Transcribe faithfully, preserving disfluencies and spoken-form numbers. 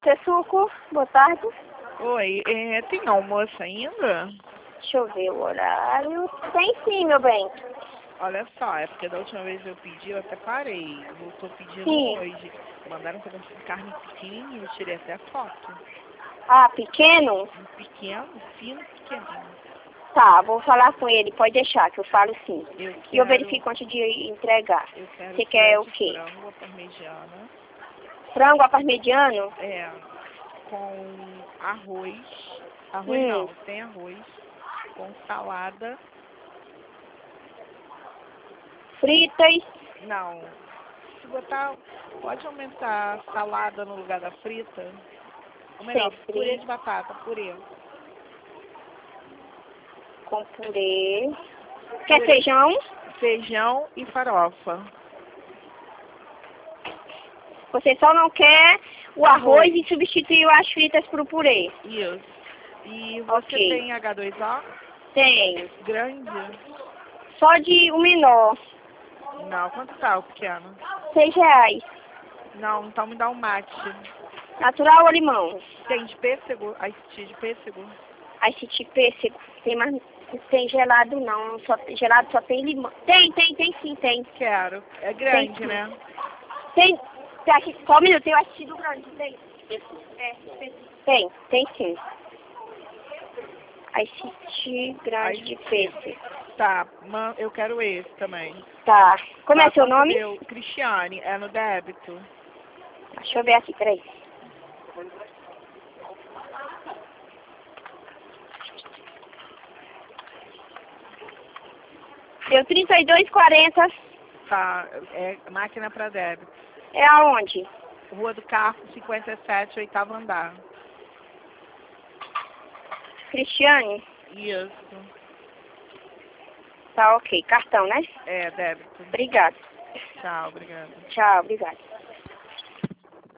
Tessuco, boa tarde. Oi, é, tem almoço ainda? Deixa eu ver o horário. Tem sim, meu bem. Olha só, é porque da última vez eu pedi, eu até parei. Voltou pedindo Sim. hoje. Mandaram um pedaço de carne pequenininho, eu tirei até foto. Ah, pequeno? Um pequeno, fino, pequenininho. Tá, vou falar com ele. Pode deixar, que eu falo sim. Eu E eu quero, verifico antes de entregar. eu quero Você filé quer o de quê? frango à parmegiana. Frango à parmegiano? É, com arroz. Arroz Hum. não, sem arroz. Com salada. Fritas? Não. Se botar, pode aumentar a salada no lugar da frita? Ou melhor, Sem purê frito. de batata, purê. Com purê. Quer Purê. feijão? Feijão e farofa. Você só não quer o arroz, Arroz. e substituiu as fritas pro purê. Isso. E você Ok. tem H dois O? Tem. Grande? Só de o menor. Não, quanto tá o pequeno? Seis reais. Não, então me dá um mate. Natural ou limão? Tem de pêssego? Ice de pêssego? Ice tea pêssego. Tem mais. Tem gelado não. Só, gelado só tem limão. Tem, tem, tem sim, tem. Quero. É Tem grande, sim. né? Tem. Tem aqui, só um minuto, tem o ice tea do grande. Tem. É, tem, tem sim. Ice tea grande Ice de tea. pêssego. Tá, man, eu quero esse também. Tá. Como Tá, é seu quanto nome? deu? Cristiane, é no débito? Deixa eu ver aqui, peraí. Deu trinta e dois e quarenta. Tá, é máquina para débito. É aonde? Rua do Carmo, cinquenta e sete, oitavo andar. Cristiane? Isso. Tá ok. Cartão, né? É, débito. Obrigada. Tchau, obrigada. Tchau, obrigada.